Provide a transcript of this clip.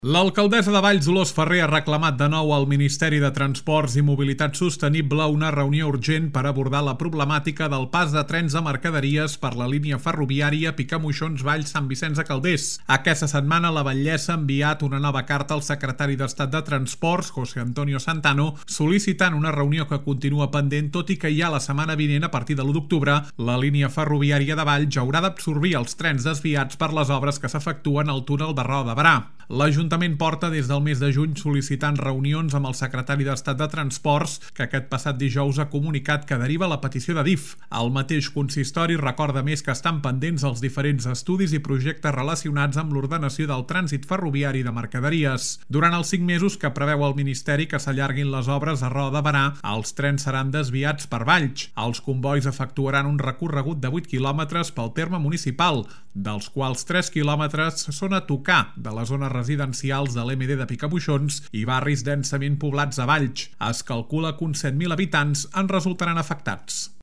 L'alcaldessa de Valls, Dolors Ferrer, ha reclamat de nou al Ministeri de Transports i Mobilitat Sostenible una reunió urgent per abordar la problemàtica del pas de trens de mercaderies per la línia ferroviària Picamoixons-Valls-Sant Vicenç de Calders. Aquesta setmana la batllessa ha enviat una nova carta al secretari d'Estat de Transports, José Antonio Santano, sol·licitant una reunió que continua pendent, tot i que ja la setmana vinent, a partir de l'1 d'octubre, la línia ferroviària de Valls haurà d'absorbir els trens desviats per les obres que s'efectuen al túnel de Roda de Berà. L'Ajuntament porta des del mes de juny sol·licitant reunions amb el secretari d'Estat de Transports, que aquest passat dijous ha comunicat que deriva la petició de DIF. El mateix consistori recorda més que estan pendents els diferents estudis i projectes relacionats amb l'ordenació del trànsit ferroviari de mercaderies. Durant els 5 mesos que preveu el Ministeri que s'allarguin les obres a Roda de Berà, els trens seran desviats per Valls. Els convois efectuaran un recorregut de 8 quilòmetres pel terme municipal, dels quals 3 quilòmetres són a tocar de la zona residencials de l'MD de Picamoixons i barris densament poblats a Valls. Es calcula que uns 7.000 habitants en resultaran afectats.